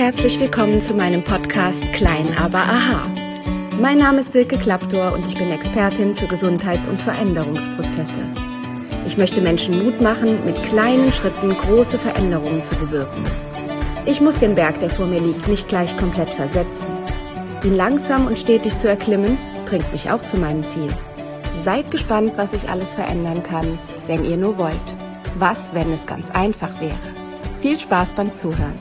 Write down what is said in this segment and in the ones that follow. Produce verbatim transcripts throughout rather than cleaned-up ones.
herzlich willkommen zu meinem Podcast Klein, aber aha. Mein Name ist Silke Klaptor und ich bin Expertin für Gesundheits- und Veränderungsprozesse. Ich möchte Menschen Mut machen, mit kleinen Schritten große Veränderungen zu bewirken. Ich muss den Berg, der vor mir liegt, nicht gleich komplett versetzen. Ihn langsam und stetig zu erklimmen, bringt mich auch zu meinem Ziel. Seid gespannt, was ich alles verändern kann, wenn ihr nur wollt. Was, wenn es ganz einfach wäre? Viel Spaß beim Zuhören.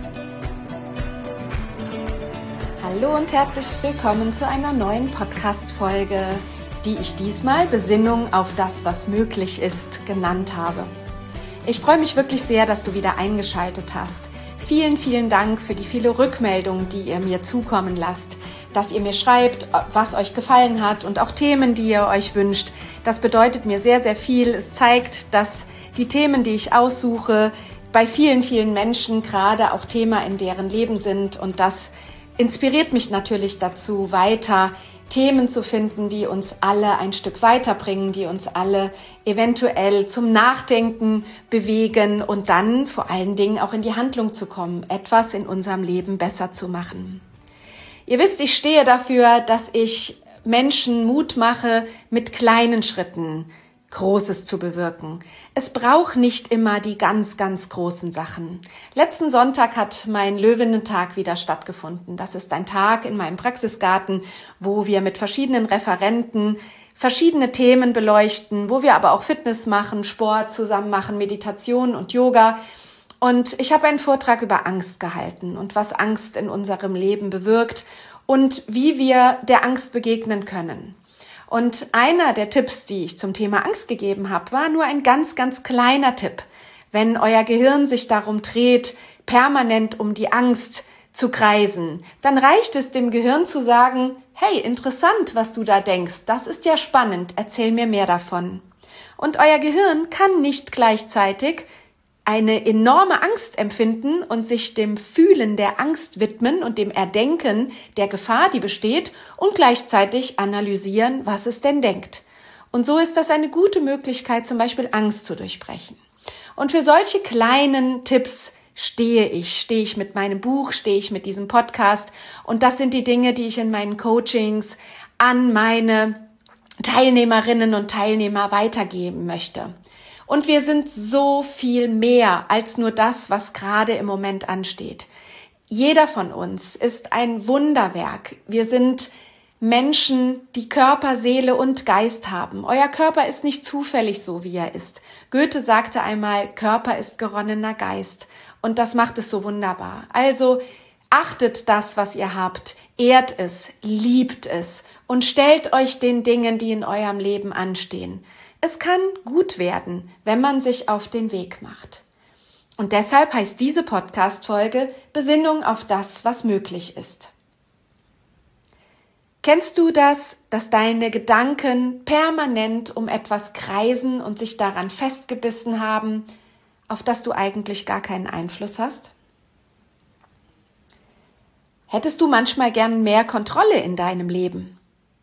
Hallo und herzlich willkommen zu einer neuen Podcast-Folge, die ich diesmal Besinnung auf das, was möglich ist, genannt habe. Ich freue mich wirklich sehr, dass du wieder eingeschaltet hast. Vielen, vielen Dank für die viele Rückmeldungen, die ihr mir zukommen lasst, dass ihr mir schreibt, was euch gefallen hat und auch Themen, die ihr euch wünscht. Das bedeutet mir sehr, sehr viel. Es zeigt, dass die Themen, die ich aussuche, bei vielen, vielen Menschen gerade auch Thema in deren Leben sind, und das inspiriert mich natürlich dazu, weiter Themen zu finden, die uns alle ein Stück weiterbringen, die uns alle eventuell zum Nachdenken bewegen und dann vor allen Dingen auch in die Handlung zu kommen, etwas in unserem Leben besser zu machen. Ihr wisst, ich stehe dafür, dass ich Menschen Mut mache, mit kleinen Schritten Großes zu bewirken. Es braucht nicht immer die ganz, ganz großen Sachen. Letzten Sonntag hat mein Löwinnen-Tag wieder stattgefunden. Das ist ein Tag in meinem Praxisgarten, wo wir mit verschiedenen Referenten verschiedene Themen beleuchten, wo wir aber auch Fitness machen, Sport zusammen machen, Meditation und Yoga. Und ich habe einen Vortrag über Angst gehalten und was Angst in unserem Leben bewirkt und wie wir der Angst begegnen können. Und einer der Tipps, die ich zum Thema Angst gegeben habe, war nur ein ganz, ganz kleiner Tipp. Wenn euer Gehirn sich darum dreht, permanent um die Angst zu kreisen, dann reicht es dem Gehirn zu sagen, hey, interessant, was du da denkst, das ist ja spannend, erzähl mir mehr davon. Und euer Gehirn kann nicht gleichzeitig eine enorme Angst empfinden und sich dem Fühlen der Angst widmen und dem Erdenken der Gefahr, die besteht, und gleichzeitig analysieren, was es denn denkt. Und so ist das eine gute Möglichkeit, zum Beispiel Angst zu durchbrechen. Und für solche kleinen Tipps stehe ich, stehe ich mit meinem Buch, stehe ich mit diesem Podcast. Und das sind die Dinge, die ich in meinen Coachings an meine Teilnehmerinnen und Teilnehmer weitergeben möchte. Und wir sind so viel mehr als nur das, was gerade im Moment ansteht. Jeder von uns ist ein Wunderwerk. Wir sind Menschen, die Körper, Seele und Geist haben. Euer Körper ist nicht zufällig so, wie er ist. Goethe sagte einmal, Körper ist geronnener Geist. Und das macht es so wunderbar. Also achtet das, was ihr habt, ehrt es, liebt es und stellt euch den Dingen, die in eurem Leben anstehen. Es kann gut werden, wenn man sich auf den Weg macht. Und deshalb heißt diese Podcast-Folge Besinnung auf das, was möglich ist. Kennst du das, dass deine Gedanken permanent um etwas kreisen und sich daran festgebissen haben, auf das du eigentlich gar keinen Einfluss hast? Hättest du manchmal gern mehr Kontrolle in deinem Leben?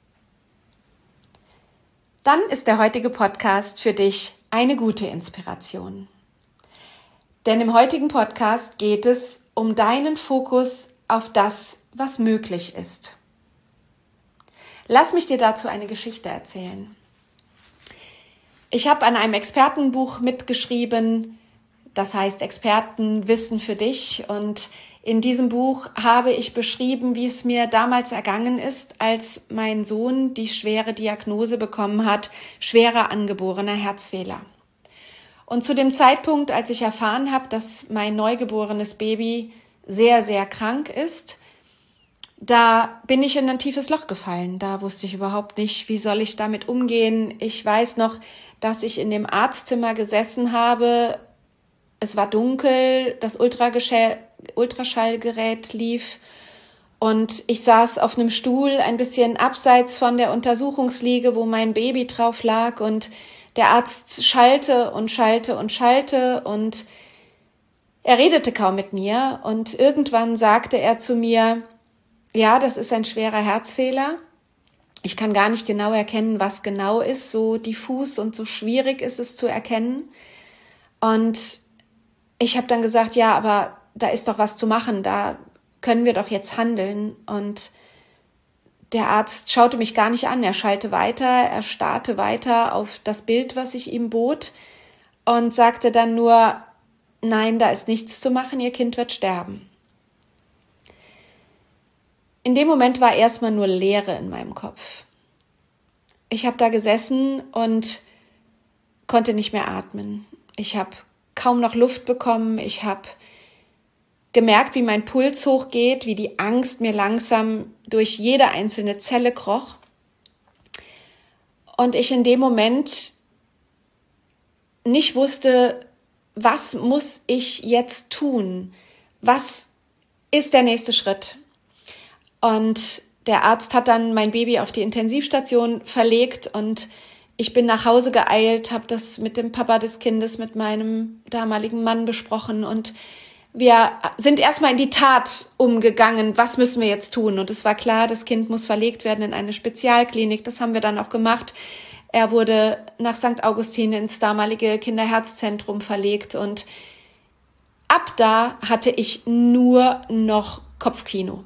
Dann ist der heutige Podcast für dich eine gute Inspiration. Denn im heutigen Podcast geht es um deinen Fokus auf das, was möglich ist. Lass mich dir dazu eine Geschichte erzählen. Ich habe an einem Expertenbuch mitgeschrieben, das heißt Expertenwissen für dich, und in diesem Buch habe ich beschrieben, wie es mir damals ergangen ist, als mein Sohn die schwere Diagnose bekommen hat, schwerer angeborener Herzfehler. Und zu dem Zeitpunkt, als ich erfahren habe, dass mein neugeborenes Baby sehr, sehr krank ist, da bin ich in ein tiefes Loch gefallen. Da wusste ich überhaupt nicht, wie soll ich damit umgehen. Ich weiß noch, dass ich in dem Arztzimmer gesessen habe. Es war dunkel, das Ultrageschä- Ultraschallgerät lief und ich saß auf einem Stuhl ein bisschen abseits von der Untersuchungsliege, wo mein Baby drauf lag, und der Arzt schallte und schallte und schallte und er redete kaum mit mir, und irgendwann sagte er zu mir, ja, das ist ein schwerer Herzfehler. Ich kann gar nicht genau erkennen, was genau ist, so diffus und so schwierig ist es zu erkennen. Und ich habe dann gesagt, ja, aber da ist doch was zu machen, da können wir doch jetzt handeln. Und der Arzt schaute mich gar nicht an, er schallte weiter, er starrte weiter auf das Bild, was ich ihm bot und sagte dann nur, nein, da ist nichts zu machen, Ihr Kind wird sterben. In dem Moment war erstmal nur Leere in meinem Kopf. Ich habe da gesessen und konnte nicht mehr atmen. Ich habe kaum noch Luft bekommen, ich habe gemerkt, wie mein Puls hochgeht, wie die Angst mir langsam durch jede einzelne Zelle kroch. Und ich in dem Moment nicht wusste, was muss ich jetzt tun? Was ist der nächste Schritt? Und der Arzt hat dann mein Baby auf die Intensivstation verlegt und ich bin nach Hause geeilt, habe das mit dem Papa des Kindes, mit meinem damaligen Mann besprochen und wir sind erstmal in die Tat umgegangen, was müssen wir jetzt tun? Und es war klar, das Kind muss verlegt werden in eine Spezialklinik. Das haben wir dann auch gemacht. Er wurde nach Sankt Augustin ins damalige Kinderherzzentrum verlegt. Und ab da hatte ich nur noch Kopfkino.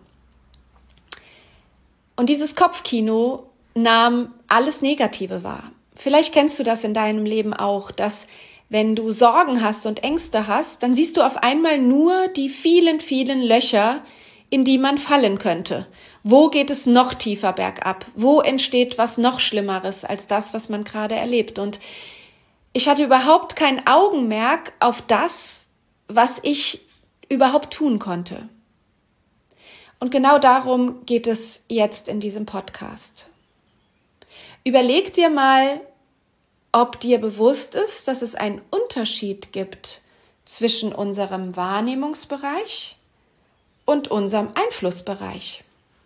Und dieses Kopfkino nahm alles Negative wahr. Vielleicht kennst du das in deinem Leben auch, dass wenn du Sorgen hast und Ängste hast, dann siehst du auf einmal nur die vielen, vielen Löcher, in die man fallen könnte. Wo geht es noch tiefer bergab? Wo entsteht was noch Schlimmeres als das, was man gerade erlebt? Und ich hatte überhaupt kein Augenmerk auf das, was ich überhaupt tun konnte. Und genau darum geht es jetzt in diesem Podcast. Überleg dir mal, ob dir bewusst ist, dass es einen Unterschied gibt zwischen unserem Wahrnehmungsbereich und unserem Einflussbereich.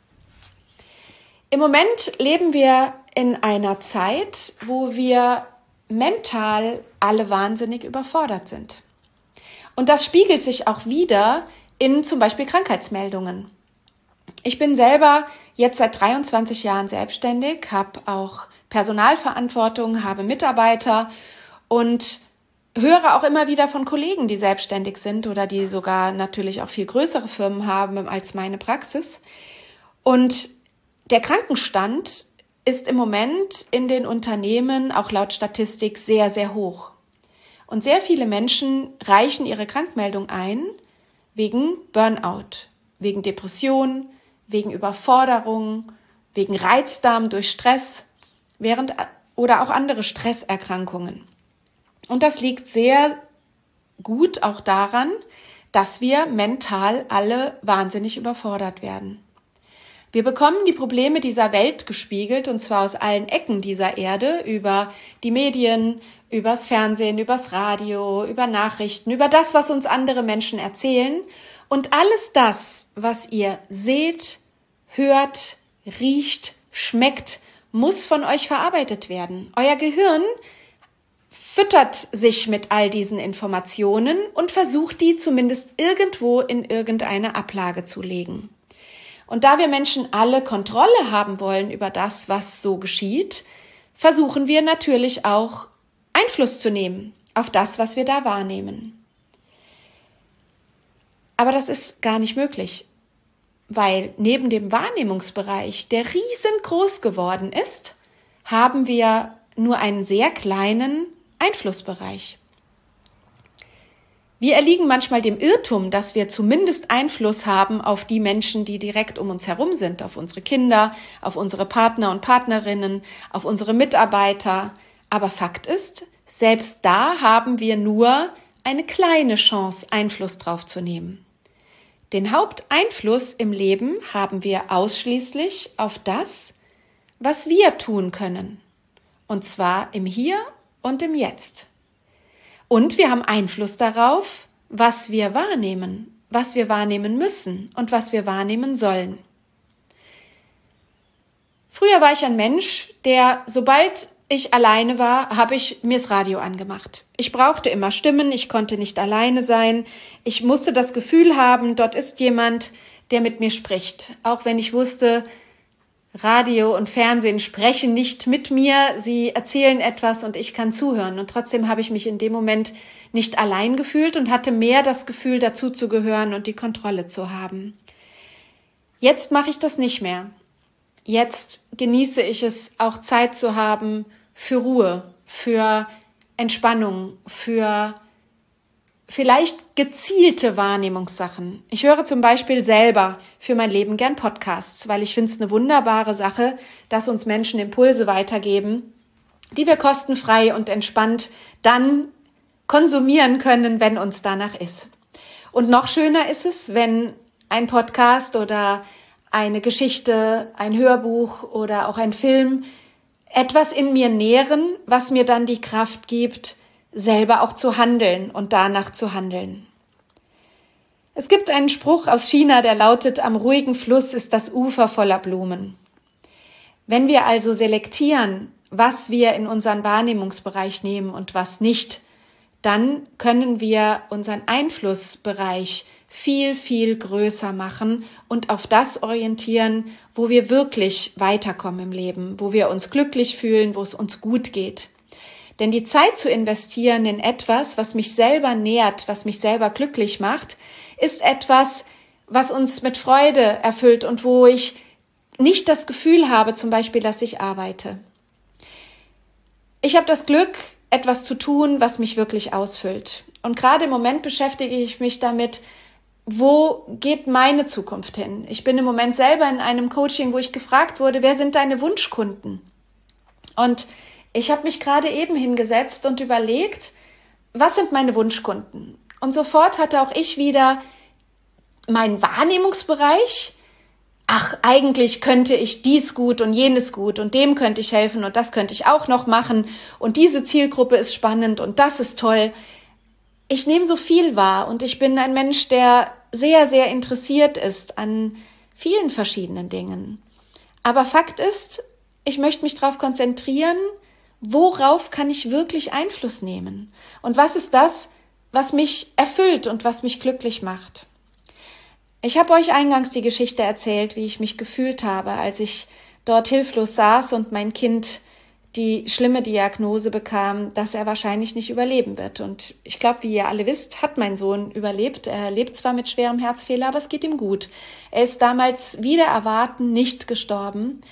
Im Moment leben wir in einer Zeit, wo wir mental alle wahnsinnig überfordert sind. Und das spiegelt sich auch wieder in zum Beispiel Krankheitsmeldungen. Ich bin selber jetzt seit dreiundzwanzig Jahren selbstständig, habe auch Personalverantwortung, habe Mitarbeiter und höre auch immer wieder von Kollegen, die selbstständig sind oder die sogar natürlich auch viel größere Firmen haben als meine Praxis. Und der Krankenstand ist im Moment in den Unternehmen auch laut Statistik sehr, sehr hoch. Und sehr viele Menschen reichen ihre Krankmeldung ein wegen Burnout, wegen Depression, wegen Überforderung, wegen Reizdarm durch Stress, während oder auch andere Stresserkrankungen. Und das liegt sehr gut auch daran, dass wir mental alle wahnsinnig überfordert werden. Wir bekommen die Probleme dieser Welt gespiegelt, und zwar aus allen Ecken dieser Erde, über die Medien, übers Fernsehen, übers Radio, über Nachrichten, über das, was uns andere Menschen erzählen. Und alles das, was ihr seht, hört, riecht, schmeckt, muss von euch verarbeitet werden. Euer Gehirn füttert sich mit all diesen Informationen und versucht, die zumindest irgendwo in irgendeine Ablage zu legen. Und da wir Menschen alle Kontrolle haben wollen über das, was so geschieht, versuchen wir natürlich auch Einfluss zu nehmen auf das, was wir da wahrnehmen. Aber das ist gar nicht möglich, weil neben dem Wahrnehmungsbereich, der riesengroß geworden ist, haben wir nur einen sehr kleinen Einflussbereich. Wir erliegen manchmal dem Irrtum, dass wir zumindest Einfluss haben auf die Menschen, die direkt um uns herum sind, auf unsere Kinder, auf unsere Partner und Partnerinnen, auf unsere Mitarbeiter. Aber Fakt ist, selbst da haben wir nur eine kleine Chance, Einfluss drauf zu nehmen. Den Haupteinfluss im Leben haben wir ausschließlich auf das, was wir tun können. Und zwar im Hier und im Jetzt. Und wir haben Einfluss darauf, was wir wahrnehmen, was wir wahrnehmen müssen und was wir wahrnehmen sollen. Früher war ich ein Mensch, der, sobald ich alleine war, habe ich mir das Radio angemacht. Ich brauchte immer Stimmen, ich konnte nicht alleine sein. Ich musste das Gefühl haben, dort ist jemand, der mit mir spricht. Auch wenn ich wusste, Radio und Fernsehen sprechen nicht mit mir, sie erzählen etwas und ich kann zuhören. Und trotzdem habe ich mich in dem Moment nicht allein gefühlt und hatte mehr das Gefühl, dazuzugehören und die Kontrolle zu haben. Jetzt mache ich das nicht mehr. Jetzt genieße ich es, auch Zeit zu haben für Ruhe, für Entspannung, für vielleicht gezielte Wahrnehmungssachen. Ich höre zum Beispiel selber für mein Leben gern Podcasts, weil ich finde es eine wunderbare Sache, dass uns Menschen Impulse weitergeben, die wir kostenfrei und entspannt dann konsumieren können, wenn uns danach ist. Und noch schöner ist es, wenn ein Podcast oder eine Geschichte, ein Hörbuch oder auch ein Film etwas in mir nähren, was mir dann die Kraft gibt, selber auch zu handeln und danach zu handeln. Es gibt einen Spruch aus China, der lautet: Am ruhigen Fluss ist das Ufer voller Blumen. Wenn wir also selektieren, was wir in unseren Wahrnehmungsbereich nehmen und was nicht, dann können wir unseren Einflussbereich viel, viel größer machen und auf das orientieren, wo wir wirklich weiterkommen im Leben, wo wir uns glücklich fühlen, wo es uns gut geht. Denn die Zeit zu investieren in etwas, was mich selber nährt, was mich selber glücklich macht, ist etwas, was uns mit Freude erfüllt und wo ich nicht das Gefühl habe, zum Beispiel, dass ich arbeite. Ich habe das Glück, etwas zu tun, was mich wirklich ausfüllt. Und gerade im Moment beschäftige ich mich damit, wo geht meine Zukunft hin? Ich bin im Moment selber in einem Coaching, wo ich gefragt wurde, wer sind deine Wunschkunden? Und ich habe mich gerade eben hingesetzt und überlegt, was sind meine Wunschkunden? Und sofort hatte auch ich wieder meinen Wahrnehmungsbereich. Ach, eigentlich könnte ich dies gut und jenes gut und dem könnte ich helfen und das könnte ich auch noch machen und diese Zielgruppe ist spannend und das ist toll. Ich nehme so viel wahr und ich bin ein Mensch, der sehr, sehr interessiert ist an vielen verschiedenen Dingen. Aber Fakt ist, ich möchte mich darauf konzentrieren, worauf kann ich wirklich Einfluss nehmen? Und was ist das, was mich erfüllt und was mich glücklich macht? Ich habe euch eingangs die Geschichte erzählt, wie ich mich gefühlt habe, als ich dort hilflos saß und mein Kind die schlimme Diagnose bekam, dass er wahrscheinlich nicht überleben wird. Und ich glaube, wie ihr alle wisst, hat mein Sohn überlebt. Er lebt zwar mit schwerem Herzfehler, aber es geht ihm gut. Er ist damals wider Erwarten nicht gestorben.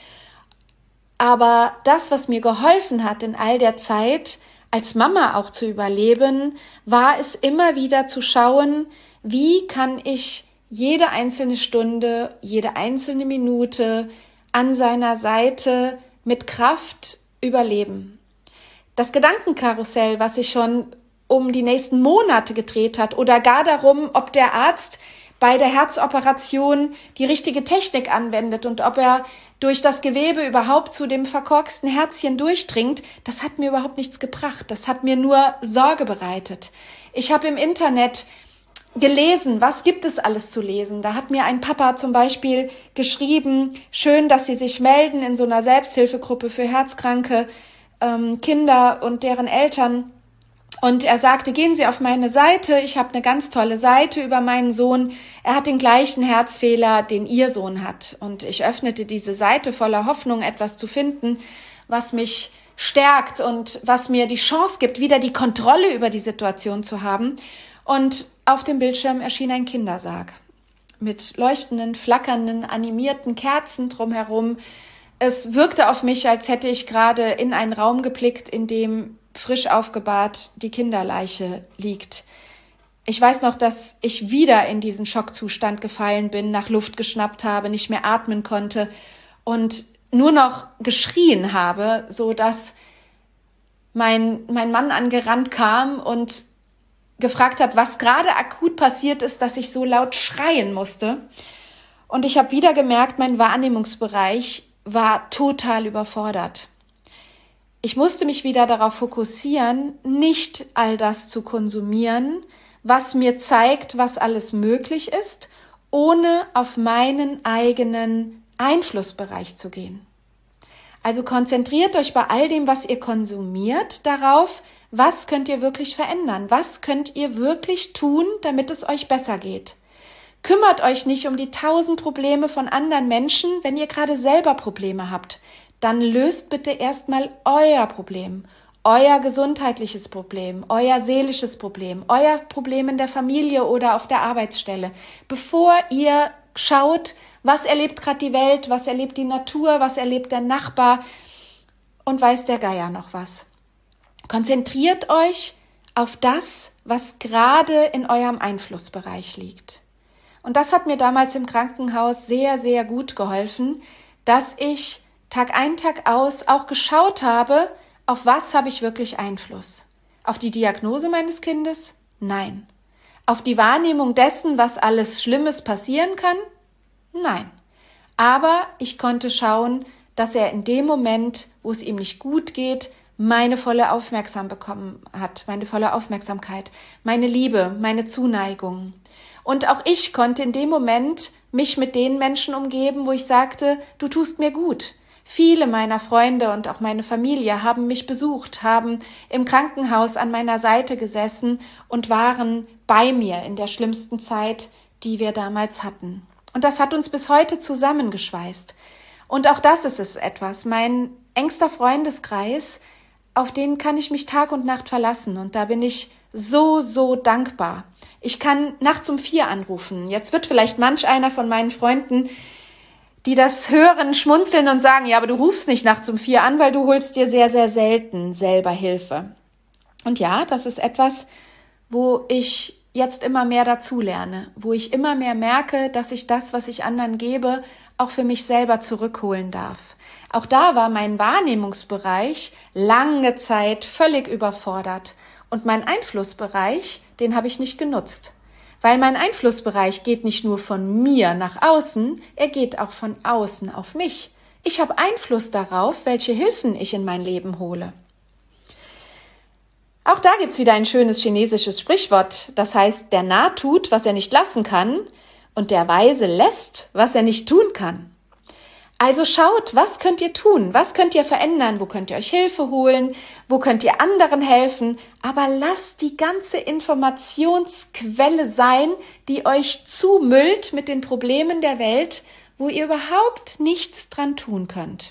Aber das, was mir geholfen hat in all der Zeit, als Mama auch zu überleben, war es immer wieder zu schauen, wie kann ich jede einzelne Stunde, jede einzelne Minute an seiner Seite mit Kraft überleben. Das Gedankenkarussell, was sich schon um die nächsten Monate gedreht hat oder gar darum, ob der Arzt bei der Herzoperation die richtige Technik anwendet und ob er durch das Gewebe überhaupt zu dem verkorksten Herzchen durchdringt, das hat mir überhaupt nichts gebracht. Das hat mir nur Sorge bereitet. Ich habe im Internet gelesen, was gibt es alles zu lesen. Da hat mir ein Papa zum Beispiel geschrieben, schön, dass Sie sich melden in so einer Selbsthilfegruppe für herzkranke ähm, Kinder und deren Eltern. Und er sagte, gehen Sie auf meine Seite, ich habe eine ganz tolle Seite über meinen Sohn. Er hat den gleichen Herzfehler, den Ihr Sohn hat. Und ich öffnete diese Seite voller Hoffnung, etwas zu finden, was mich stärkt und was mir die Chance gibt, wieder die Kontrolle über die Situation zu haben. Und auf dem Bildschirm erschien ein Kindersarg mit leuchtenden, flackernden, animierten Kerzen drumherum. Es wirkte auf mich, als hätte ich gerade in einen Raum geblickt, in dem frisch aufgebahrt die Kinderleiche liegt. Ich weiß noch, dass ich wieder in diesen Schockzustand gefallen bin, nach Luft geschnappt habe, nicht mehr atmen konnte und nur noch geschrien habe, so dass mein, mein Mann angerannt kam und gefragt hat, was gerade akut passiert ist, dass ich so laut schreien musste. Und ich habe wieder gemerkt, mein Wahrnehmungsbereich war total überfordert. Ich musste mich wieder darauf fokussieren, nicht all das zu konsumieren, was mir zeigt, was alles möglich ist, ohne auf meinen eigenen Einflussbereich zu gehen. Also konzentriert euch bei all dem, was ihr konsumiert, darauf, was könnt ihr wirklich verändern? Was könnt ihr wirklich tun, damit es euch besser geht? Kümmert euch nicht um die tausend Probleme von anderen Menschen, wenn ihr gerade selber Probleme habt. Dann löst bitte erstmal euer Problem, euer gesundheitliches Problem, euer seelisches Problem, euer Problem in der Familie oder auf der Arbeitsstelle, bevor ihr schaut, Was erlebt gerade die Welt? Was erlebt die Natur? Was erlebt der Nachbar? Und weiß der Geier noch was? Konzentriert euch auf das, was gerade in eurem Einflussbereich liegt. Und das hat mir damals im Krankenhaus sehr, sehr gut geholfen, dass ich Tag ein, Tag aus auch geschaut habe, auf was habe ich wirklich Einfluss? Auf die Diagnose meines Kindes? Nein. Auf die Wahrnehmung dessen, was alles Schlimmes passieren kann? Nein. Aber ich konnte schauen, dass er in dem Moment, wo es ihm nicht gut geht, meine volle Aufmerksamkeit bekommen hat, meine volle Aufmerksamkeit, meine Liebe, meine Zuneigung. Und auch ich konnte in dem Moment mich mit den Menschen umgeben, wo ich sagte, du tust mir gut. Viele meiner Freunde und auch meine Familie haben mich besucht, haben im Krankenhaus an meiner Seite gesessen und waren bei mir in der schlimmsten Zeit, die wir damals hatten. Und das hat uns bis heute zusammengeschweißt. Und auch das ist es etwas. Mein engster Freundeskreis, auf den kann ich mich Tag und Nacht verlassen. Und da bin ich so, so dankbar. Ich kann nachts um vier anrufen. Jetzt wird vielleicht manch einer von meinen Freunden, die das hören, schmunzeln und sagen, ja, aber du rufst nicht nachts um vier an, weil du holst dir sehr, sehr selten selber Hilfe. Und ja, das ist etwas, wo ich jetzt immer mehr dazulerne, wo ich immer mehr merke, dass ich das, was ich anderen gebe, auch für mich selber zurückholen darf. Auch da war mein Wahrnehmungsbereich lange Zeit völlig überfordert und mein Einflussbereich, den habe ich nicht genutzt. Weil mein Einflussbereich geht nicht nur von mir nach außen, er geht auch von außen auf mich. Ich habe Einfluss darauf, welche Hilfen ich in mein Leben hole. Auch da gibt's wieder ein schönes chinesisches Sprichwort, das heißt, der Narr tut, was er nicht lassen kann, und der Weise lässt, was er nicht tun kann. Also schaut, was könnt ihr tun, was könnt ihr verändern, wo könnt ihr euch Hilfe holen, wo könnt ihr anderen helfen, aber lasst die ganze Informationsquelle sein, die euch zumüllt mit den Problemen der Welt, wo ihr überhaupt nichts dran tun könnt.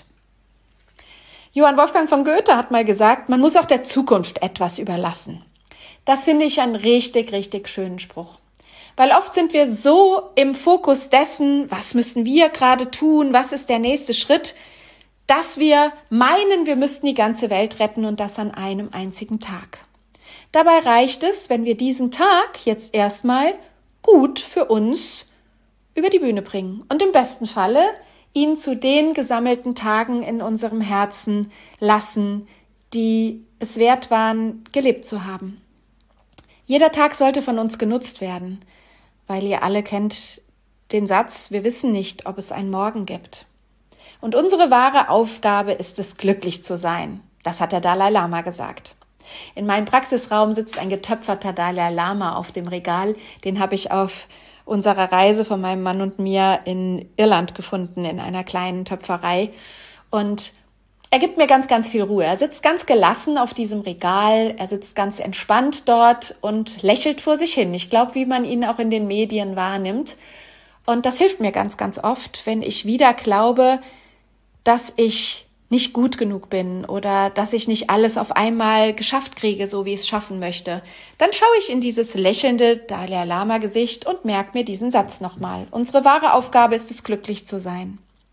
Johann Wolfgang von Goethe hat mal gesagt, man muss auch der Zukunft etwas überlassen. Das finde ich einen richtig, richtig schönen Spruch. Weil oft sind wir so im Fokus dessen, was müssen wir gerade tun, was ist der nächste Schritt, dass wir meinen, wir müssten die ganze Welt retten und das an einem einzigen Tag. Dabei reicht es, wenn wir diesen Tag jetzt erstmal gut für uns über die Bühne bringen und im besten Falle ihn zu den gesammelten Tagen in unserem Herzen lassen, die es wert waren, gelebt zu haben. Jeder Tag sollte von uns genutzt werden, weil ihr alle kennt den Satz, wir wissen nicht, ob es einen Morgen gibt. Und unsere wahre Aufgabe ist es, glücklich zu sein. Das hat der Dalai Lama gesagt. In meinem Praxisraum sitzt ein getöpferter Dalai Lama auf dem Regal. Den habe ich auf unserer Reise von meinem Mann und mir in Irland gefunden, in einer kleinen Töpferei. Und er gibt mir ganz, ganz viel Ruhe. Er sitzt ganz gelassen auf diesem Regal, er sitzt ganz entspannt dort und lächelt vor sich hin. Ich glaube, wie man ihn auch in den Medien wahrnimmt. Und das hilft mir ganz, ganz oft, wenn ich wieder glaube, dass ich nicht gut genug bin oder dass ich nicht alles auf einmal geschafft kriege, so wie ich es schaffen möchte. Dann schaue ich in dieses lächelnde Dalai Lama-Gesicht und merke mir diesen Satz nochmal. Unsere wahre Aufgabe ist es, glücklich zu sein.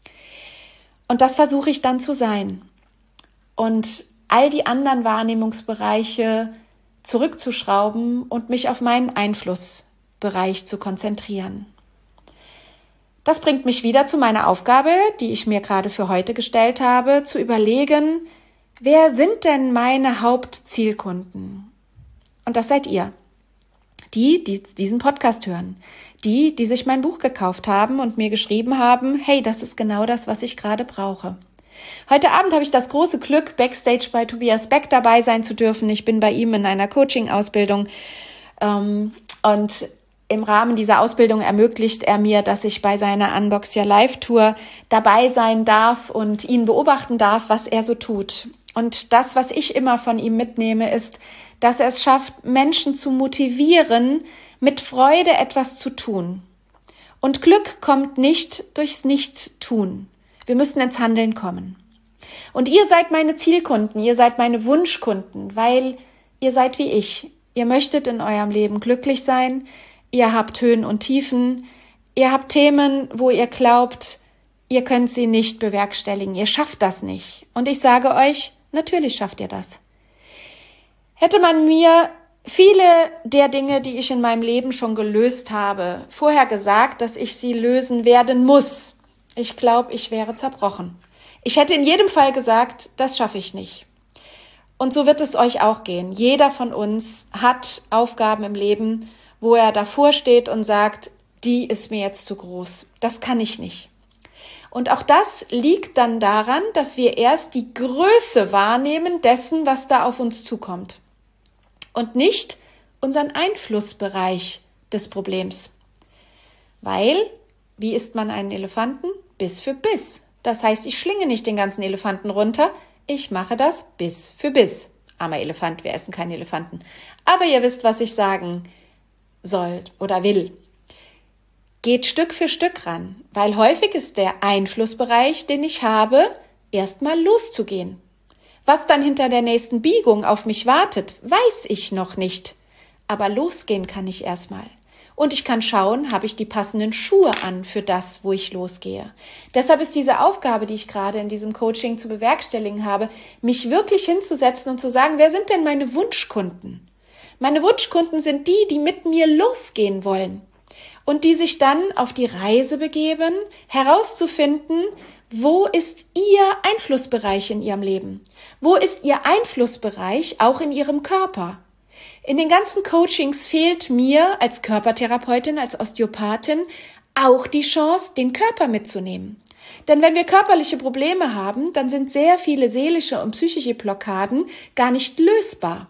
Und das versuche ich dann zu sein. Und all die anderen Wahrnehmungsbereiche zurückzuschrauben und mich auf meinen Einflussbereich zu konzentrieren. Das bringt mich wieder zu meiner Aufgabe, die ich mir gerade für heute gestellt habe, zu überlegen, wer sind denn meine Hauptzielkunden? Und das seid ihr. Die, die diesen Podcast hören. Die, die sich mein Buch gekauft haben und mir geschrieben haben, hey, das ist genau das, was ich gerade brauche. Heute Abend habe ich das große Glück, Backstage bei Tobias Beck dabei sein zu dürfen. Ich bin bei ihm in einer Coaching-Ausbildung ähm, und im Rahmen dieser Ausbildung ermöglicht er mir, dass ich bei seiner Unbox Your Life Tour dabei sein darf und ihn beobachten darf, was er so tut. Und das, was ich immer von ihm mitnehme, ist, dass er es schafft, Menschen zu motivieren, mit Freude etwas zu tun. Und Glück kommt nicht durchs Nicht-Tun. Wir müssen ins Handeln kommen. Und ihr seid meine Zielkunden, ihr seid meine Wunschkunden, weil ihr seid wie ich. Ihr möchtet in eurem Leben glücklich sein, ihr habt Höhen und Tiefen, Ihr habt Themen, wo ihr glaubt, ihr könnt sie nicht bewerkstelligen, ihr schafft das nicht. Und ich sage euch, natürlich schafft ihr das. Hätte man mir viele der Dinge, die ich in meinem Leben schon gelöst habe, vorher gesagt, dass ich sie lösen werden muss, ich glaube, ich wäre zerbrochen. Ich hätte in jedem Fall gesagt, das schaffe ich nicht. Und so wird es euch auch gehen. Jeder von uns hat Aufgaben im Leben, wo er davor steht und sagt, die ist mir jetzt zu groß, das kann ich nicht. Und auch das liegt dann daran, dass wir erst die Größe wahrnehmen dessen, was da auf uns zukommt. Und nicht unseren Einflussbereich des Problems. Weil, wie isst man einen Elefanten? Biss für Biss. Das heißt, ich schlinge nicht den ganzen Elefanten runter, ich mache das Biss für Biss. Armer Elefant, wir essen keinen Elefanten. Aber ihr wisst, was ich sagen soll oder will. Geht Stück für Stück ran, weil häufig ist der Einflussbereich, den ich habe, erstmal loszugehen. Was dann hinter der nächsten Biegung auf mich wartet, weiß ich noch nicht. Aber losgehen kann ich erstmal. Und ich kann schauen, habe ich die passenden Schuhe an für das, wo ich losgehe. Deshalb ist diese Aufgabe, die ich gerade in diesem Coaching zu bewerkstelligen habe, mich wirklich hinzusetzen und zu sagen, wer sind denn meine Wunschkunden? Meine Wunschkunden sind die, die mit mir losgehen wollen. Und die sich dann auf die Reise begeben, herauszufinden, wo ist Ihr Einflussbereich in Ihrem Leben? Wo ist Ihr Einflussbereich auch in Ihrem Körper? In den ganzen Coachings fehlt mir als Körpertherapeutin, als Osteopathin auch die Chance, den Körper mitzunehmen. Denn wenn wir körperliche Probleme haben, dann sind sehr viele seelische und psychische Blockaden gar nicht lösbar.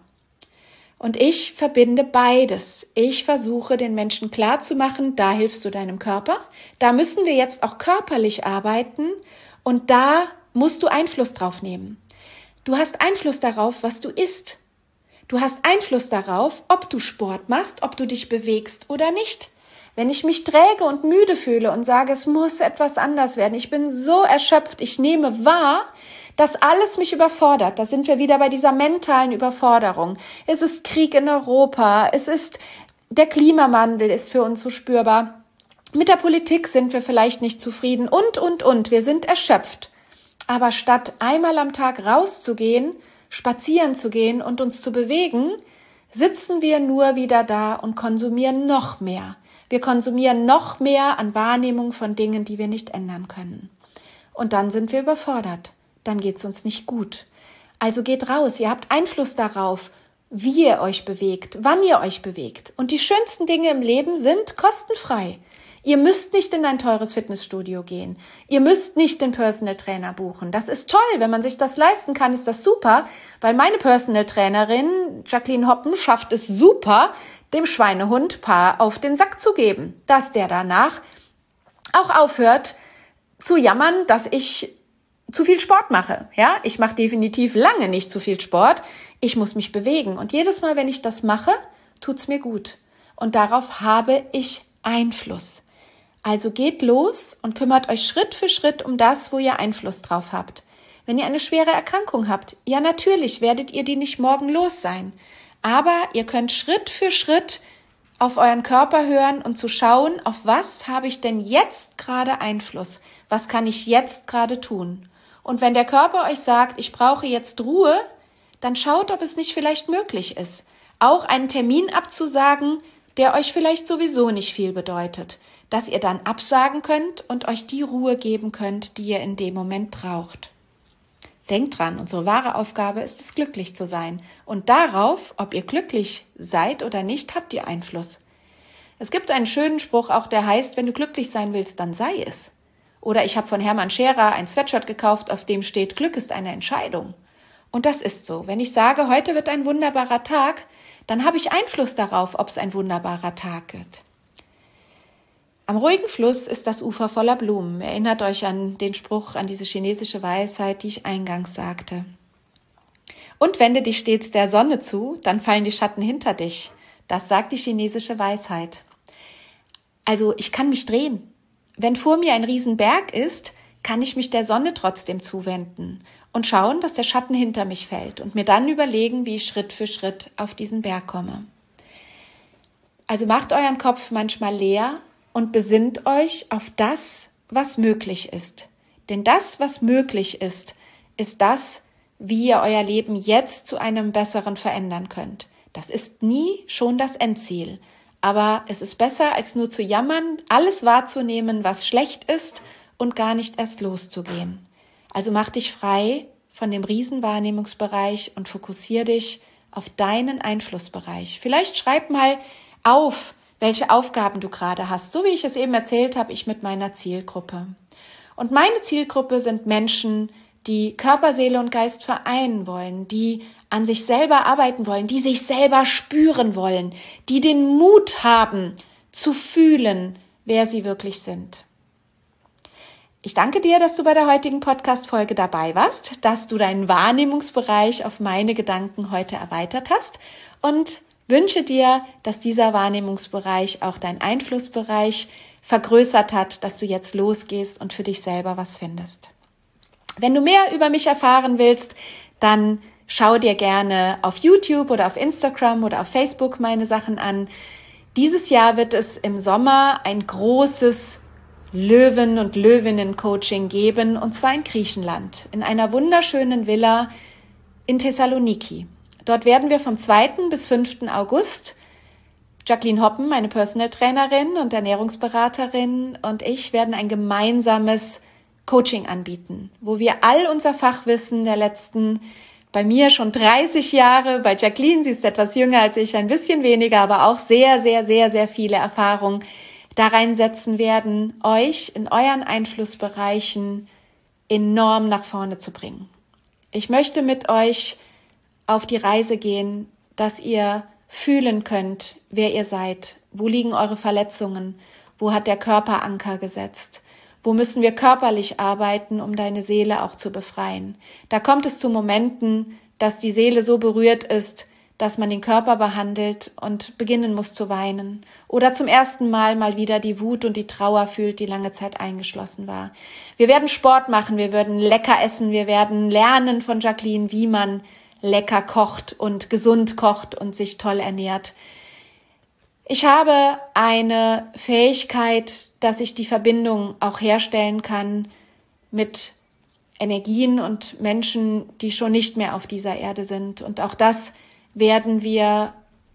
Und ich verbinde beides. Ich versuche, den Menschen klarzumachen, da hilfst du deinem Körper. Da müssen wir jetzt auch körperlich arbeiten und da musst du Einfluss drauf nehmen. Du hast Einfluss darauf, was du isst. Du hast Einfluss darauf, ob du Sport machst, ob du dich bewegst oder nicht. Wenn ich mich träge und müde fühle und sage, es muss etwas anders werden, ich bin so erschöpft, ich nehme wahr, dass alles mich überfordert. Da sind wir wieder bei dieser mentalen Überforderung. Es ist Krieg in Europa, es ist der Klimawandel ist für uns so spürbar. Mit der Politik sind wir vielleicht nicht zufrieden und, und, und. Wir sind erschöpft. Aber statt einmal am Tag rauszugehen, spazieren zu gehen und uns zu bewegen, sitzen wir nur wieder da und konsumieren noch mehr. Wir konsumieren noch mehr an Wahrnehmung von Dingen, die wir nicht ändern können. Und dann sind wir überfordert. Dann geht's uns nicht gut. Also geht raus, ihr habt Einfluss darauf, wie ihr euch bewegt, wann ihr euch bewegt. Und die schönsten Dinge im Leben sind kostenfrei. Ihr müsst nicht in ein teures Fitnessstudio gehen. Ihr müsst nicht den Personal Trainer buchen. Das ist toll, wenn man sich das leisten kann, ist das super, weil meine Personal Trainerin Jacqueline Hoppen schafft es super, dem Schweinehund Paar auf den Sack zu geben, dass der danach auch aufhört zu jammern, dass ich zu viel Sport mache. Ja, ich mache definitiv lange nicht zu viel Sport. Ich muss mich bewegen. Und jedes Mal, wenn ich das mache, tut's mir gut. Und darauf habe ich Einfluss. Also geht los und kümmert euch Schritt für Schritt um das, wo ihr Einfluss drauf habt. Wenn ihr eine schwere Erkrankung habt, ja natürlich werdet ihr die nicht morgen los sein. Aber ihr könnt Schritt für Schritt auf euren Körper hören und zu schauen, auf was habe ich denn jetzt gerade Einfluss? Was kann ich jetzt gerade tun? Und wenn der Körper euch sagt, ich brauche jetzt Ruhe, dann schaut, ob es nicht vielleicht möglich ist, auch einen Termin abzusagen, der euch vielleicht sowieso nicht viel bedeutet, dass ihr dann absagen könnt und euch die Ruhe geben könnt, die ihr in dem Moment braucht. Denkt dran, unsere wahre Aufgabe ist es, glücklich zu sein. Und darauf, ob ihr glücklich seid oder nicht, habt ihr Einfluss. Es gibt einen schönen Spruch, auch der heißt, wenn du glücklich sein willst, dann sei es. Oder ich habe von Hermann Scherer ein Sweatshirt gekauft, auf dem steht, Glück ist eine Entscheidung. Und das ist so. Wenn ich sage, heute wird ein wunderbarer Tag, dann habe ich Einfluss darauf, ob es ein wunderbarer Tag wird. Am ruhigen Fluss ist das Ufer voller Blumen. Erinnert euch an den Spruch, an diese chinesische Weisheit, die ich eingangs sagte. Und wende dich stets der Sonne zu, dann fallen die Schatten hinter dich. Das sagt die chinesische Weisheit. Also ich kann mich drehen. Wenn vor mir ein Riesenberg ist, kann ich mich der Sonne trotzdem zuwenden und schauen, dass der Schatten hinter mich fällt und mir dann überlegen, wie ich Schritt für Schritt auf diesen Berg komme. Also macht euren Kopf manchmal leer und besinnt euch auf das, was möglich ist. Denn das, was möglich ist, ist das, wie ihr euer Leben jetzt zu einem besseren verändern könnt. Das ist nie schon das Endziel. Aber es ist besser, als nur zu jammern, alles wahrzunehmen, was schlecht ist und gar nicht erst loszugehen. Also mach dich frei von dem Riesenwahrnehmungsbereich und fokussier dich auf deinen Einflussbereich. Vielleicht schreib mal auf, welche Aufgaben du gerade hast, so wie ich es eben erzählt habe, ich mit meiner Zielgruppe. Und meine Zielgruppe sind Menschen, die Körper, Seele und Geist vereinen wollen, die an sich selber arbeiten wollen, die sich selber spüren wollen, die den Mut haben, zu fühlen, wer sie wirklich sind. Ich danke dir, dass du bei der heutigen Podcast-Folge dabei warst, dass du deinen Wahrnehmungsbereich auf meine Gedanken heute erweitert hast und wünsche dir, dass dieser Wahrnehmungsbereich auch dein Einflussbereich vergrößert hat, dass du jetzt losgehst und für dich selber was findest. Wenn du mehr über mich erfahren willst, dann schau dir gerne auf YouTube oder auf Instagram oder auf Facebook meine Sachen an. Dieses Jahr wird es im Sommer ein großes Löwen- und Löwinnen-Coaching geben, und zwar in Griechenland, in einer wunderschönen Villa in Thessaloniki. Dort werden wir vom zweiten bis fünften August, Jacqueline Hoppen, meine Personal Trainerin und Ernährungsberaterin, und ich werden ein gemeinsames Coaching anbieten, wo wir all unser Fachwissen der letzten, bei mir schon dreißig Jahre, bei Jacqueline, sie ist etwas jünger als ich, ein bisschen weniger, aber auch sehr, sehr, sehr, sehr viele Erfahrungen da reinsetzen werden, euch in euren Einflussbereichen enorm nach vorne zu bringen. Ich möchte mit euch auf die Reise gehen, dass ihr fühlen könnt, wer ihr seid, wo liegen eure Verletzungen, wo hat der Körper Anker gesetzt, wo müssen wir körperlich arbeiten, um deine Seele auch zu befreien. Da kommt es zu Momenten, dass die Seele so berührt ist, dass man den Körper behandelt und beginnen muss zu weinen oder zum ersten Mal mal wieder die Wut und die Trauer fühlt, die lange Zeit eingeschlossen war. Wir werden Sport machen, wir werden lecker essen, wir werden lernen von Jacqueline, wie man lecker kocht und gesund kocht und sich toll ernährt. Ich habe eine Fähigkeit, dass ich die Verbindung auch herstellen kann mit Energien und Menschen, die schon nicht mehr auf dieser Erde sind. Und auch das werden wir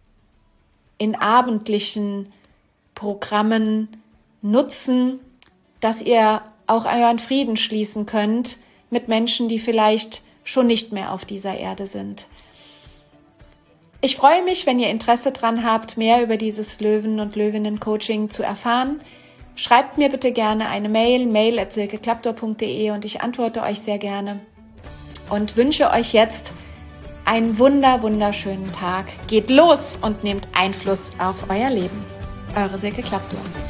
in abendlichen Programmen nutzen, dass ihr auch euren Frieden schließen könnt mit Menschen, die vielleicht schon nicht mehr auf dieser Erde sind. Ich freue mich, wenn ihr Interesse dran habt, mehr über dieses Löwen- und Löwinnen-Coaching zu erfahren. Schreibt mir bitte gerne eine Mail, mail at silke klapdor punkt de, und ich antworte euch sehr gerne und wünsche euch jetzt einen wunder, wunderschönen Tag. Geht los und nehmt Einfluss auf euer Leben. Eure Silke Klapdor.